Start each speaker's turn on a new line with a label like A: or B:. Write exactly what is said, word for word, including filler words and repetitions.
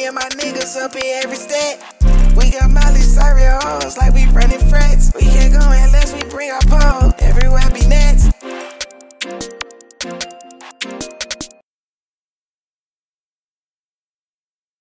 A: Me and my niggas up in every stat. We got Miley Cyrus hoes like we